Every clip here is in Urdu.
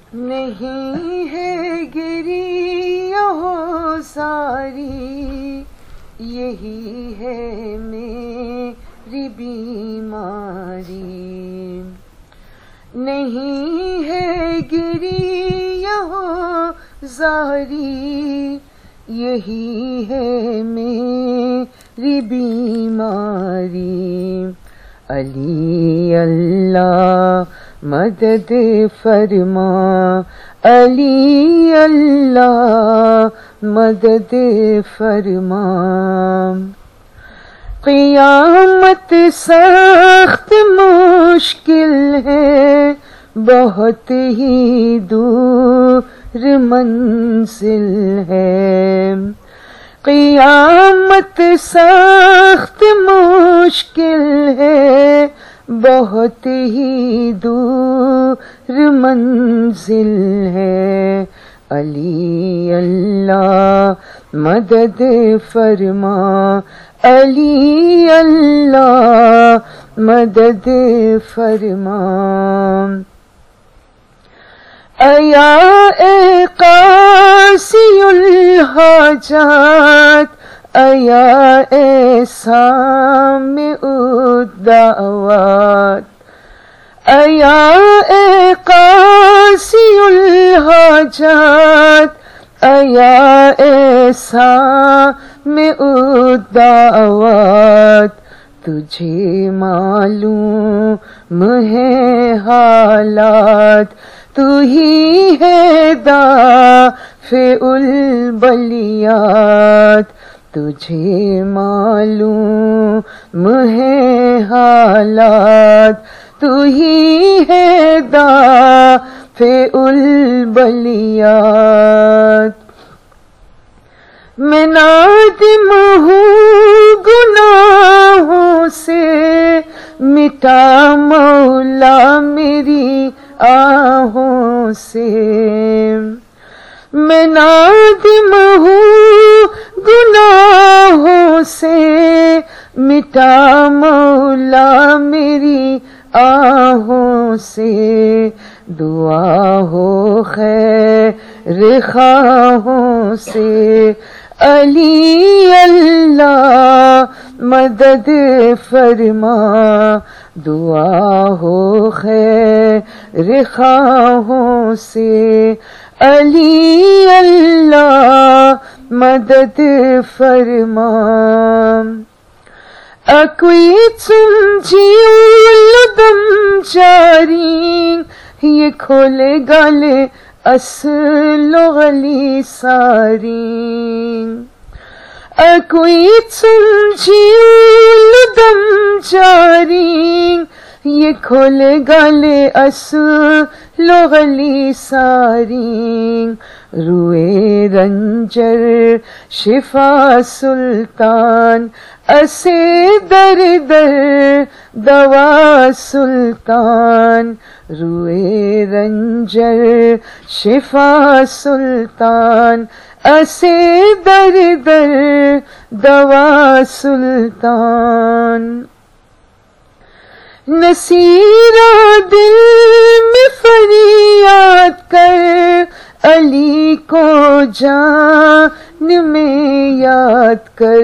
نہیں ہے گری ہو ساری، یہی ہے میری بیماری، نہیں ہے گری ہو ساری، یہی ہے میری بیماری، علی اللہ مدد فرما، علی اللہ مدد فرما، قیامت سخت مشکل ہے، بہت ہی دور منزل ہے، قیامت سخت مشکل ہے، بہت ہی دور منزل ہے، علی اللہ مدد فرما، علی اللہ مدد فرما، ایا اے قاضی الحاجات، ایا اے سامع الدعوات، ایا اے قاضی الحاجات، ایا اے سامع الدعوات، تجھے معلوم ہے حالات، تو ہی ہے دافع البلیات، تجھے معلوم ہے حالات، تو ہی ہے دافع البلیات، میں نادم ہوں گناہوں سے، مٹا مولا میری آہوں سے، میں نادم ہوں گناہوں سے، مٹا مولا میری آہوں سے، دعا ہو خیر خواہوں سے، علی اللہ مدد فرما، دعا ہو خیر خواہوں سے، علی اللہ مدد فرما، acquietum giulludum jaring، یہ کھولے گالے اصل غلی سارین، acquietum giulludum jaring، یہ کھولے گالے اصل غلی سارین، روئے رنجر شفا سلطان، اسے در در دوا سلطان، روئے رنجر شفا سلطان، اسے در در دوا سلطان، نصیرہ دل میں فریاد کر، علی کو جان میں یاد کر،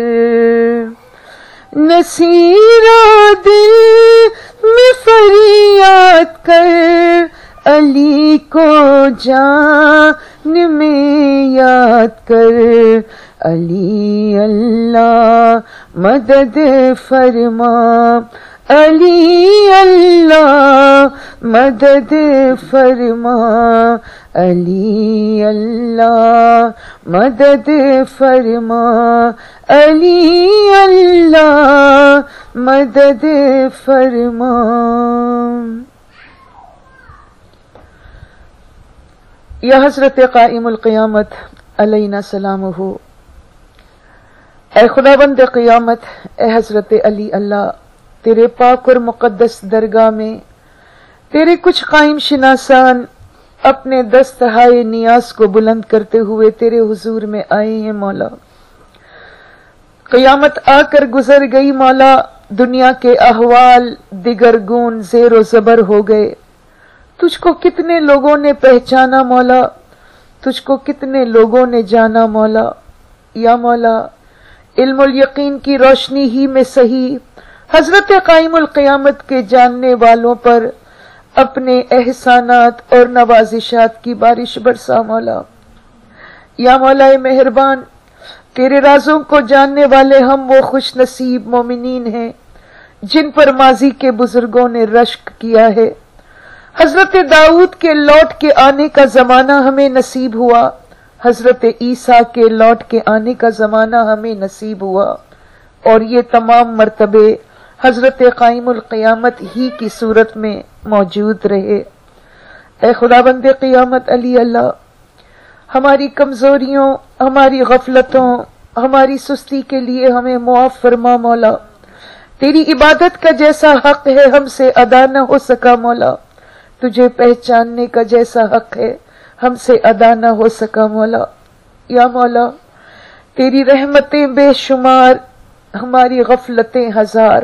نصیرہ دل میں فریاد کر، علی کو جان میں یاد کر، علی اللہ مدد فرما، علی اللہ مدد فرما، علی اللہ مدد فرما، علی اللہ مدد فرما، یا حضرت قائم القیامت علینا سلامہ، اے خداوند قیامت، اے حضرت علی اللہ، تیرے پاک اور مقدس درگاہ میں تیرے کچھ قائم شناسان اپنے دستہائے نیاز کو بلند کرتے ہوئے تیرے حضور میں آئے ہیں مولا۔ قیامت آ کر گزر گئی مولا، دنیا کے احوال دگرگون زیر و زبر ہو گئے، تجھ کو کتنے لوگوں نے پہچانا مولا، تجھ کو کتنے لوگوں نے جانا مولا۔ یا مولا علم الیقین کی روشنی ہی میں صحیح حضرت قائم القیامت کے جاننے والوں پر اپنے احسانات اور نوازشات کی بارش برسا مولا۔ یا مولا مہربان، تیرے رازوں کو جاننے والے ہم وہ خوش نصیب مومنین ہیں جن پر ماضی کے بزرگوں نے رشک کیا ہے۔ حضرت داؤد کے لوٹ کے آنے کا زمانہ ہمیں نصیب ہوا، حضرت عیسیٰ کے لوٹ کے آنے کا زمانہ ہمیں نصیب ہوا، اور یہ تمام مرتبے حضرت قائم القیامت ہی کی صورت میں موجود رہے۔ اے خداوند قیامت علی اللہ، ہماری کمزوریوں، ہماری غفلتوں، ہماری سستی کے لیے ہمیں معاف فرما مولا۔ تیری عبادت کا جیسا حق ہے ہم سے ادا نہ ہو سکا مولا، تجھے پہچاننے کا جیسا حق ہے ہم سے ادا نہ ہو سکا مولا۔ یا مولا تیری رحمتیں بے شمار، ہماری غفلتیں ہزار۔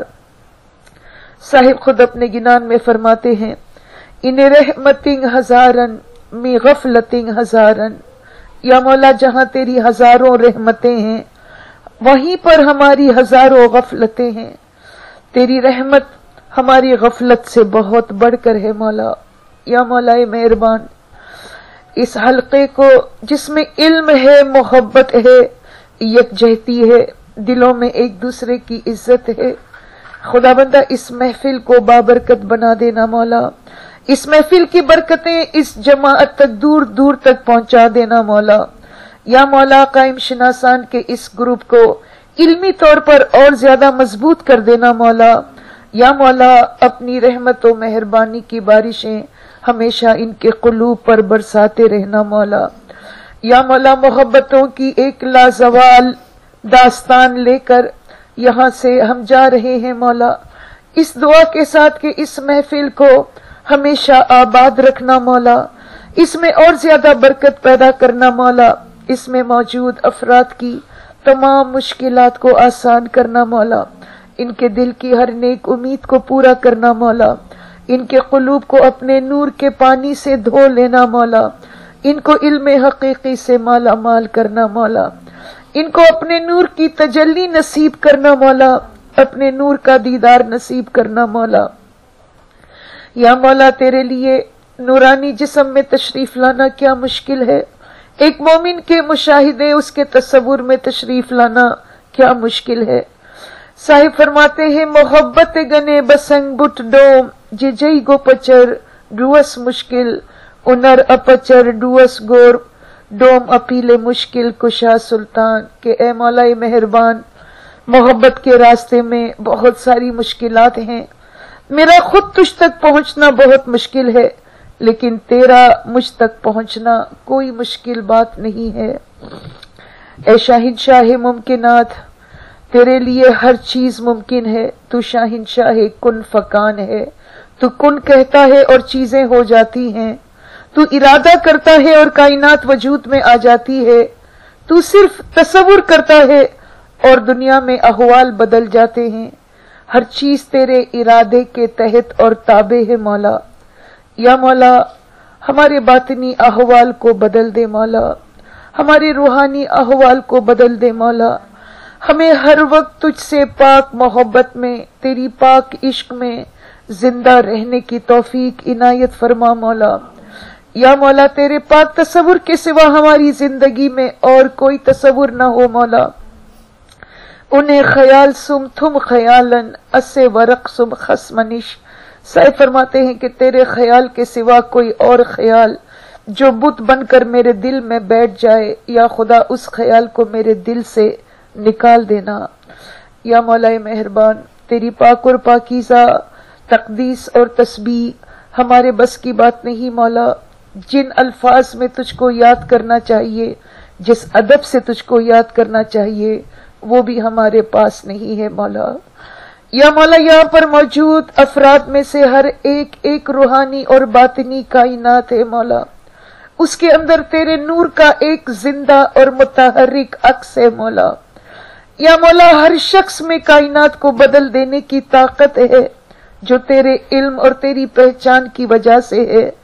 صاحب خود اپنے گنان میں فرماتے ہیں، ان رحمتیں ہزارن میں غفلتیں ہزارن۔ یا مولا جہاں تیری ہزاروں رحمتیں ہیں وہیں پر ہماری ہزاروں غفلتیں ہیں، تیری رحمت ہماری غفلت سے بہت بڑھ کر ہے مولا۔ یا مولا مہربان، اس حلقے کو جس میں علم ہے، محبت ہے، یکجہتی ہے، دلوں میں ایک دوسرے کی عزت ہے، خدا بندہ اس محفل کو بابرکت بنا دینا مولا، اس محفل کی برکتیں اس جماعت تک دور دور تک پہنچا دینا مولا۔ یا مولا قائم شناسان کے اس گروپ کو علمی طور پر اور زیادہ مضبوط کر دینا مولا۔ یا مولا اپنی رحمت و مہربانی کی بارشیں ہمیشہ ان کے قلوب پر برساتے رہنا مولا۔ یا مولا محبتوں کی ایک لازوال داستان لے کر یہاں سے ہم جا رہے ہیں مولا، اس دعا کے ساتھ کہ اس محفل کو ہمیشہ آباد رکھنا مولا، اس میں اور زیادہ برکت پیدا کرنا مولا، اس میں موجود افراد کی تمام مشکلات کو آسان کرنا مولا، ان کے دل کی ہر نیک امید کو پورا کرنا مولا، ان کے قلوب کو اپنے نور کے پانی سے دھو لینا مولا، ان کو علم حقیقی سے مالا مال کرنا مولا، ان کو اپنے نور کی تجلی نصیب کرنا مولا، اپنے نور کا دیدار نصیب کرنا مولا۔ یا مولا تیرے لیے نورانی جسم میں تشریف لانا کیا مشکل ہے، ایک مومن کے مشاہدے اس کے تصور میں تشریف لانا کیا مشکل ہے۔ صاحب فرماتے ہیں، محبت گنے بسنگ بٹ ڈوم جئی گو پچر ڈوس مشکل انر اپچر ڈوس گور ڈوم اپیلے مشکل کشا سلطان، کہ اے مولا مہربان، محبت کے راستے میں بہت ساری مشکلات ہیں، میرا خود تجھ تک پہنچنا بہت مشکل ہے، لیکن تیرا مجھ تک پہنچنا کوئی مشکل بات نہیں ہے۔ اے شاہنشاہ ممکنات، تیرے لیے ہر چیز ممکن ہے، تو شاہنشاہ کن فکان ہے، تو کن کہتا ہے اور چیزیں ہو جاتی ہیں، تو ارادہ کرتا ہے اور کائنات وجود میں آ جاتی ہے، تو صرف تصور کرتا ہے اور دنیا میں احوال بدل جاتے ہیں، ہر چیز تیرے ارادے کے تحت اور تابع ہے مولا۔ یا مولا ہمارے باطنی احوال کو بدل دے مولا، ہمارے روحانی احوال کو بدل دے مولا، ہمیں ہر وقت تجھ سے پاک محبت میں، تیری پاک عشق میں زندہ رہنے کی توفیق عنایت فرما مولا۔ یا مولا تیرے پاک تصور کے سوا ہماری زندگی میں اور کوئی تصور نہ ہو مولا، انہیں خیال سم تم خیالن اسے ورق سم خسمنش۔ صاحب فرماتے ہیں کہ تیرے خیال کے سوا کوئی اور خیال جو بت بن کر میرے دل میں بیٹھ جائے، یا خدا اس خیال کو میرے دل سے نکال دینا۔ یا مولا مہربان، تیری پاک اور پاکیزہ تقدیس اور تسبیح ہمارے بس کی بات نہیں مولا، جن الفاظ میں تجھ کو یاد کرنا چاہیے، جس ادب سے تجھ کو یاد کرنا چاہیے، وہ بھی ہمارے پاس نہیں ہے مولا۔ یا مولا یہاں پر موجود افراد میں سے ہر ایک ایک روحانی اور باطنی کائنات ہے مولا، اس کے اندر تیرے نور کا ایک زندہ اور متحرک عکس ہے مولا۔ یا مولا ہر شخص میں کائنات کو بدل دینے کی طاقت ہے جو تیرے علم اور تیری پہچان کی وجہ سے ہے،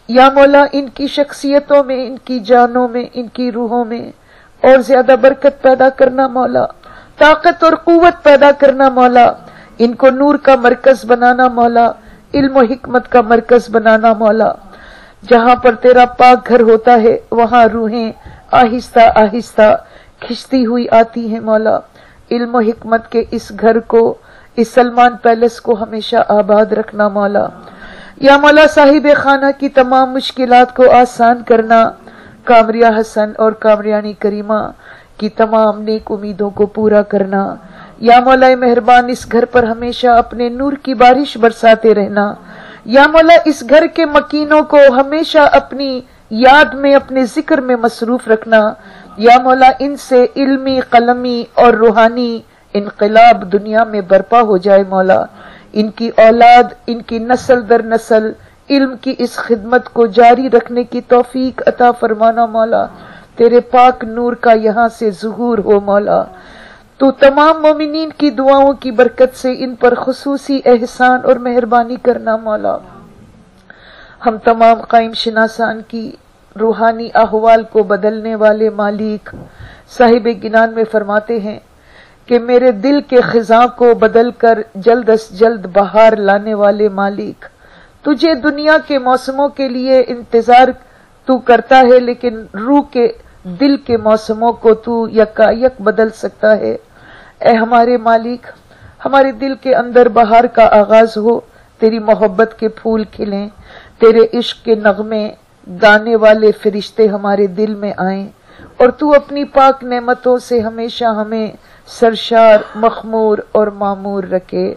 یا مولا ان کی شخصیتوں میں، ان کی جانوں میں، ان کی روحوں میں اور زیادہ برکت پیدا کرنا مولا، طاقت اور قوت پیدا کرنا مولا، ان کو نور کا مرکز بنانا مولا، علم و حکمت کا مرکز بنانا مولا۔ جہاں پر تیرا پاک گھر ہوتا ہے وہاں روحیں آہستہ آہستہ کھنچتی ہوئی آتی ہیں مولا۔ علم و حکمت کے اس گھر کو، اس سلمان پیلس کو ہمیشہ آباد رکھنا مولا۔ یا مولا صاحب خانہ کی تمام مشکلات کو آسان کرنا، کامریہ حسن اور کامریانی کریمہ کی تمام نیک امیدوں کو پورا کرنا۔ یا مولا مہربان اس گھر پر ہمیشہ اپنے نور کی بارش برساتے رہنا۔ یا مولا اس گھر کے مکینوں کو ہمیشہ اپنی یاد میں، اپنے ذکر میں مصروف رکھنا۔ یا مولا ان سے علمی، قلمی اور روحانی انقلاب دنیا میں برپا ہو جائے مولا۔ ان کی اولاد، ان کی نسل در نسل علم کی اس خدمت کو جاری رکھنے کی توفیق عطا فرمانا مولا۔ تیرے پاک نور کا یہاں سے ظہور ہو مولا۔ تو تمام مومنین کی دعاؤں کی برکت سے ان پر خصوصی احسان اور مہربانی کرنا مولا۔ ہم تمام قائم شناسان کی روحانی احوال کو بدلنے والے مالک صاحب گنان میں فرماتے ہیں کہ میرے دل کے خزاں کو بدل کر جلد از جلد بہار لانے والے مالک، تجھے دنیا کے موسموں کے لیے انتظار تو کرتا ہے، لیکن روح کے دل کے موسموں کو تو یکایک بدل سکتا ہے۔ اے ہمارے مالک، ہمارے دل کے اندر بہار کا آغاز ہو، تیری محبت کے پھول کھلیں، تیرے عشق کے نغمے گانے والے فرشتے ہمارے دل میں آئیں، اور تو اپنی پاک نعمتوں سے ہمیشہ ہمیں سرشار، مخمور اور معمور رکھے۔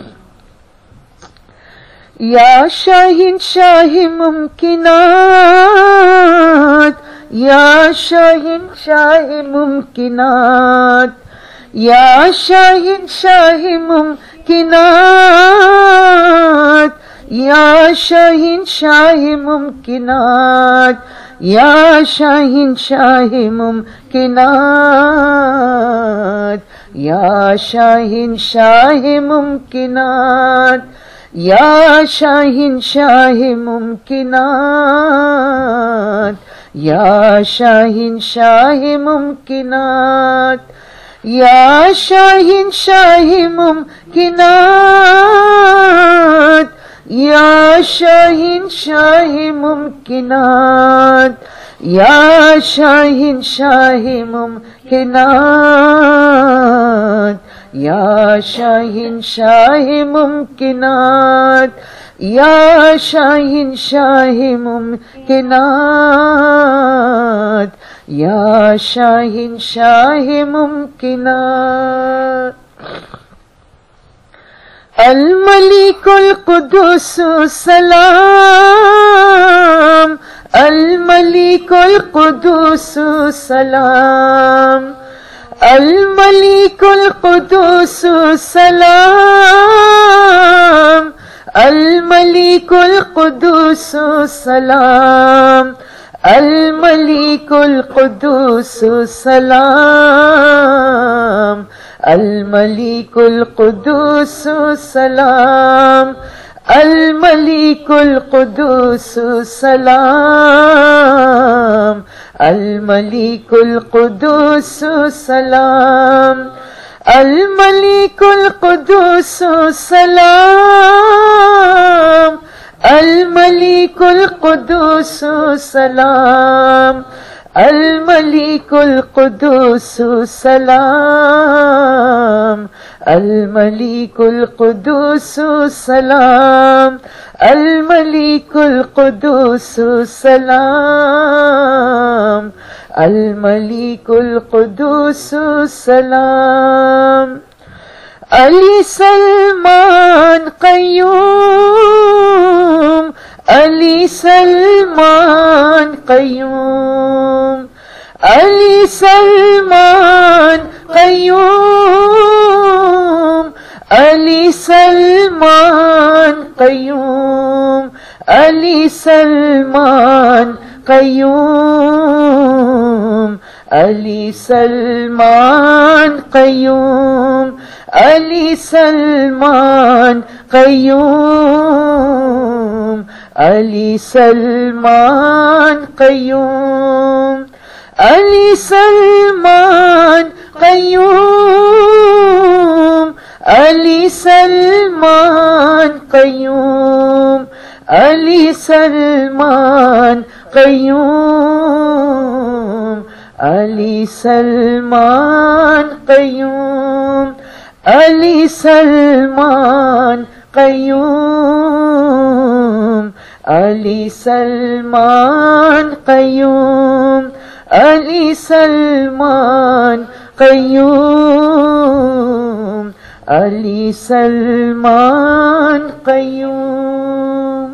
یا شاہین شاہ ممکنات، یا شاہین شاہ ممکنات، یا شاہین شاہ ممکنات، یا شاہین شاہ ممکنات، یا شاہین شاہ ممکنات، یا شاہین شاہ ممکنات، یا شاہین شاہ ممکنات، یا شاہین شاہ ممکنات، یا شاہین شاہ ممکنات، یا شاہین شاہ ممکنات، یا شاہین شاہ ممکنات، یا شاہین شاہ ممکنات، یا شاہین شاہ ممکنات، یا شاہین شاہ ممکنات۔ الملک القدوس سلام، الملک القدوس سلام، الملک القدوس سلام، الملک القدوس سلام، الملک القدوس سلام، الملک القدوس سلام، الملک القدوس سلام، الملک القدوس سلام، الملک القدوس سلام، الملک القدوس سلام، الملک القدوس سلام، الملک القدوس سلام، الملک القدوس سلام، الملک القدوس سلام۔ علی سلمان قیوم، علی سلمان قیوم، علی سلمان قیوم، علی سلمان قیوم، علی سلمان قیوم، علی سلمان قیوم، علی سلمان قیوم، علی سلمان قیوم، علی سلمان قیوم، علی سلمان قیوم، علی سلمان قیوم، علی سلمان قیوم، علی سلمان قیوم، علی سلمان قیوم، علی سلمان قیوم، علی سلمان قیوم۔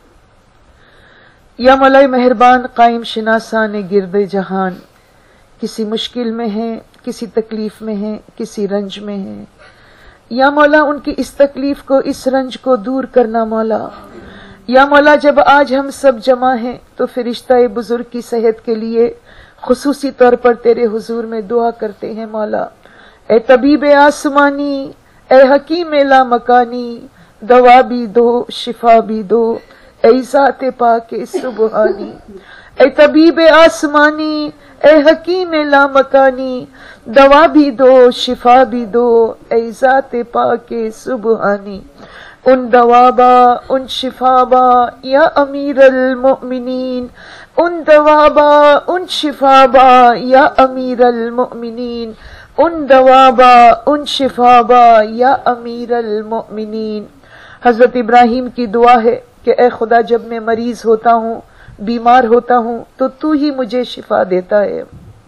یا مولا مہربان قائم شناسان گرد جہان، کسی مشکل میں ہیں، کسی تکلیف میں ہیں، کسی رنج میں ہیں، یا مولا ان کی اس تکلیف کو، اس رنج کو دور کرنا مولا۔ یا مولا جب آج ہم سب جمع ہیں تو فرشتہ بزرگ کی صحت کے لیے خصوصی طور پر تیرے حضور میں دعا کرتے ہیں مولا۔ اے طبیب آسمانی، اے حکیم لا مکانی، دوا بھی دو، شفا بھی دو، اے ذات پاک سبحانی۔ اے طبیب آسمانی، اے حکیم لا مکانی، دوا بھی دو، شفا بھی دو، اے ذات پاک سبحانی۔ ان دوابا، ان شفابا یا امیر المؤمنین، ان دوابا، ان شفابا یا امیر المؤمنین، ان دوابا، ان شفابا یا امیر المؤمنین۔ حضرت ابراہیم کی دعا ہے کہ اے خدا جب میں مریض ہوتا ہوں، بیمار ہوتا ہوں تو تو ہی مجھے شفا دیتا ہے۔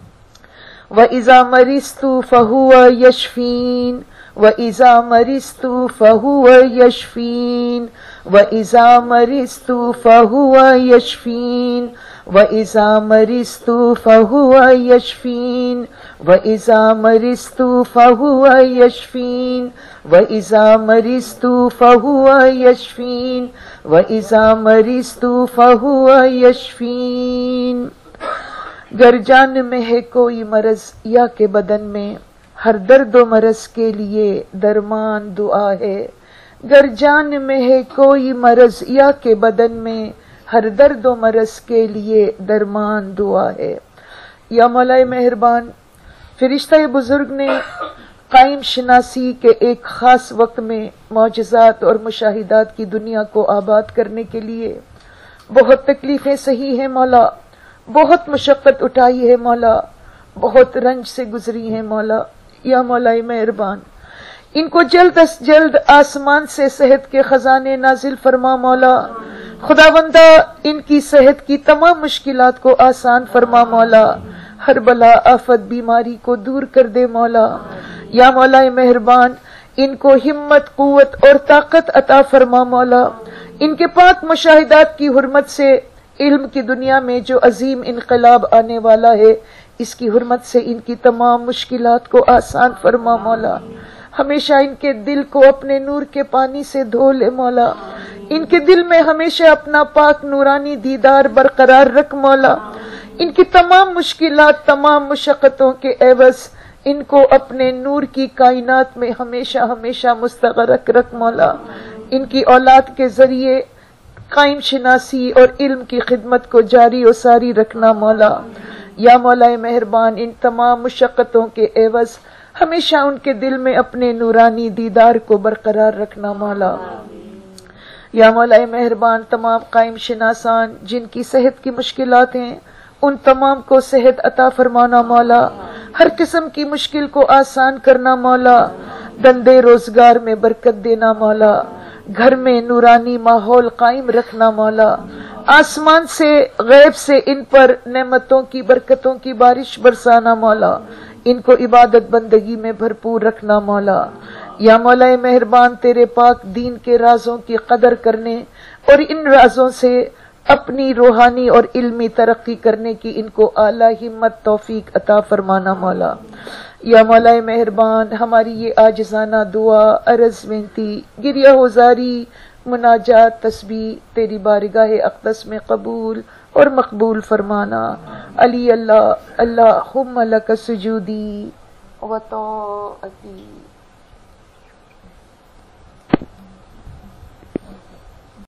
وَإِذَا مَرِضْتُ فَهُوَ يَشْفِينِ، وَإِذَا مَرِضْتُ فَهُوَ يَشْفِينِ، وَإِذَا مَرِضْتُ فَهُوَ يَشْفِينِ، وَإِذَا مَرِضْتُ فَهُوَ يَشْفِينِ، وَإِذَا مَرِضْتُ فَهُوَ يَشْفِينِ، وَإِذَا مَرِضْتُ فَهُوَ يَشْفِينِ، وَإِذَا مَرِضْتُ فَهُوَ يَشْفِينِ۔ گر جان میں ہے کوئی مرض یا کہ بدن میں، ہر درد و مرض کے لیے درمان دعا ہے۔ گر جان میں ہے کوئی مرض یا کہ بدن میں، ہر درد و مرض کے لیے درمان دعا ہے۔ یا مولا مہربان، فرشتہ بزرگ نے قائم شناسی کے ایک خاص وقت میں معجزات اور مشاہدات کی دنیا کو آباد کرنے کے لیے بہت تکلیفیں سہی ہیں مولا، بہت مشقت اٹھائی ہے مولا، بہت رنج سے گزری ہے مولا۔ یا مولا مہربان، ان کو جلد از جلد آسمان سے صحت کے خزانے نازل فرما مولا۔ خداوندہ ان کی صحت کی تمام مشکلات کو آسان فرما مولا، ہر بلا آفت بیماری کو دور کر دے مولا۔ یا مولا مہربان، ان کو ہمت، قوت اور طاقت عطا فرما مولا۔ ان کے پاک مشاہدات کی حرمت سے علم کی دنیا میں جو عظیم انقلاب آنے والا ہے، اس کی حرمت سے ان کی تمام مشکلات کو آسان فرما مولا۔ ہمیشہ ان کے دل کو اپنے نور کے پانی سے دھو لے مولا۔ ان کے دل میں ہمیشہ اپنا پاک نورانی دیدار برقرار رکھ مولا۔ ان کی تمام مشکلات، تمام مشقتوں کے عوض ان کو اپنے نور کی کائنات میں ہمیشہ ہمیشہ مستغرق رکھ مولا۔ ان کی اولاد کے ذریعے قائم شناسی اور علم کی خدمت کو جاری و ساری رکھنا مولا۔ یا مولا مہربان، ان تمام مشقتوں کے عوض ہمیشہ ان کے دل میں اپنے نورانی دیدار کو برقرار رکھنا مولا۔ یا مولا مہربان، تمام قائم شناسان جن کی صحت کی مشکلات ہیں، ان تمام کو صحت عطا فرمانا مولا، ہر قسم کی مشکل کو آسان کرنا مولا، دندے روزگار میں برکت دینا مولا، گھر میں نورانی ماحول قائم رکھنا مولا، آسمان سے غیب سے ان پر نعمتوں کی برکتوں کی بارش برسانا مولا، ان کو عبادت بندگی میں بھرپور رکھنا مولا۔ یا مولا مہربان، تیرے پاک دین کے رازوں کی قدر کرنے اور ان رازوں سے اپنی روحانی اور علمی ترقی کرنے کی ان کو اعلیٰ ہمت توفیق عطا فرمانا مولا۔ یا مولا مہربان، ہماری یہ عاجزانہ دعا، عرض، ونتی، گریہ ہوزاری، مناجات، تسبیح تیری بارگاہ اقدس میں قبول اور مقبول فرمانا۔ علی اللہ اللہم لک سجودی و طاعتی۔